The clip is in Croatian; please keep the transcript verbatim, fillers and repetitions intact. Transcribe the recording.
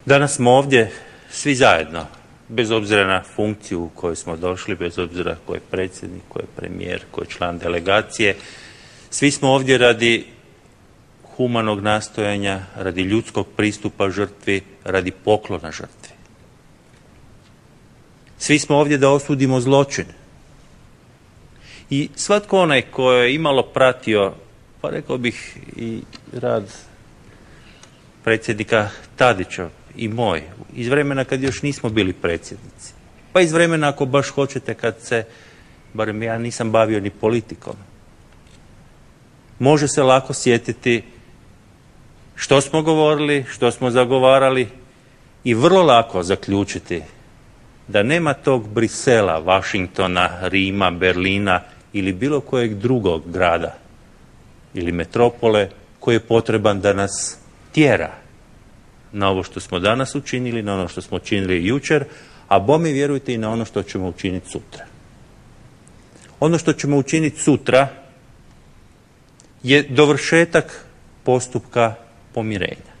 Danas smo ovdje svi zajedno, bez obzira na funkciju u kojoj smo došli, bez obzira ko je predsjednik, ko je premijer, ko je član delegacije. Svi smo ovdje radi humanog nastojanja, radi ljudskog pristupa žrtvi, radi poklona žrtvi. Svi smo ovdje da osudimo zločin. I svatko onaj ko je imalo pratio, pa rekao bih i rad predsjednika Tadića i moj, iz vremena kad još nismo bili predsjednici, pa iz vremena ako baš hoćete kad se, barem ja nisam bavio ni politikom, može se lako sjetiti što smo govorili, što smo zagovarali i vrlo lako zaključiti da nema tog Brisela, Washingtona, Rima, Berlina ili bilo kojeg drugog grada ili metropole koji je potreban da nas tjera na ovo što smo danas učinili, na ono što smo učinili jučer, a bome vjerujte i na ono što ćemo učiniti sutra. Ono što ćemo učiniti sutra je dovršetak postupka pomirenja.